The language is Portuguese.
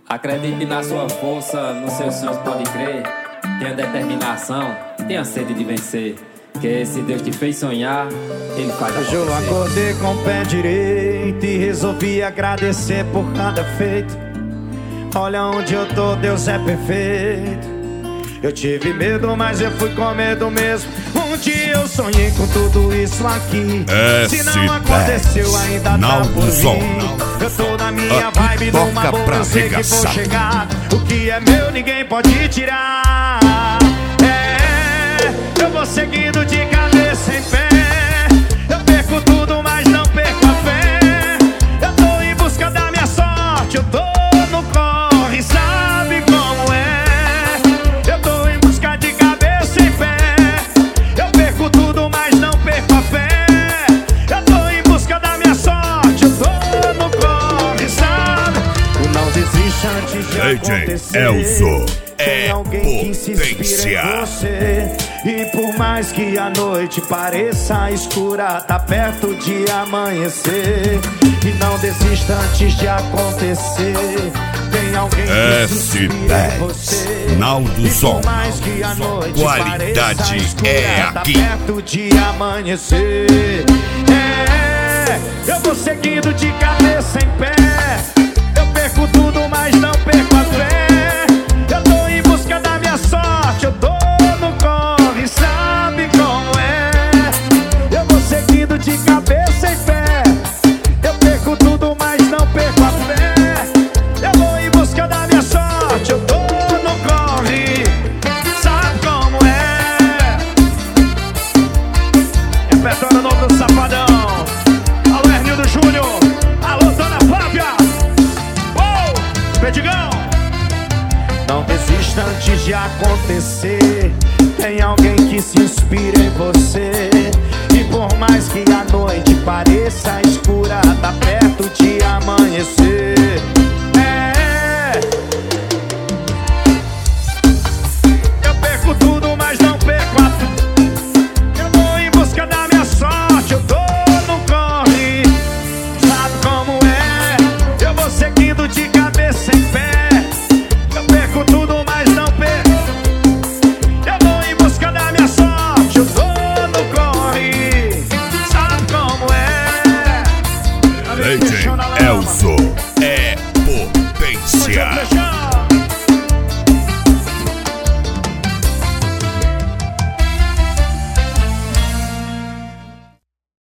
Acredite na sua força, nos seus sonhos pode crer. Tenha determinação, tenha sede de vencer. Que se Deus te fez sonhar, Ele faz acontecer. Hoje eu acordei com o pé direito e resolvi agradecer por cada feito. Olha onde eu tô, Deus é perfeito. Eu tive medo, mas eu fui com medo mesmo. Um dia eu sonhei com tudo isso aqui. Se não aconteceu, ainda tá por vir. Eu tô na minha vibe, numa boa, eu sei que vou chegar. O que é meu ninguém pode tirar. Eu vou seguindo de cabeça em pé. Eu perco tudo, mas não perco a fé. Eu tô em busca da minha sorte, eu tô no corre, sabe como é? Eu tô em busca de cabeça em pé. Eu perco tudo, mas não perco a fé. Eu tô em busca da minha sorte, eu tô no corre, sabe? O não desiste antes de acontecer. Elzo tem alguém que se inspira em você. E por mais que a noite pareça escura, tá perto de amanhecer. E não desista antes de acontecer. Tem alguém que se inspira em você. Naldo Som. E por mais que a noite Qualidade escura, é tá aqui. perto de amanhecer. Eu vou seguindo de cabeça em pé. Eu perco tudo, mas não perco a fé. Eu tô em busca da minha sorte, eu tô no corre, sabe como é? Eu vou seguindo de cabeça em pé. Eu perco tudo, mas não perco a fé. Eu vou em busca da minha sorte, eu tô no corre, sabe como é? Repertório novo do Safadão. Alô, Hernildo Júnior. Alô, Dona Flávia. Pedigão. Não desista antes de acontecer. Tem alguém que se inspira em você. E por mais que a noite pareça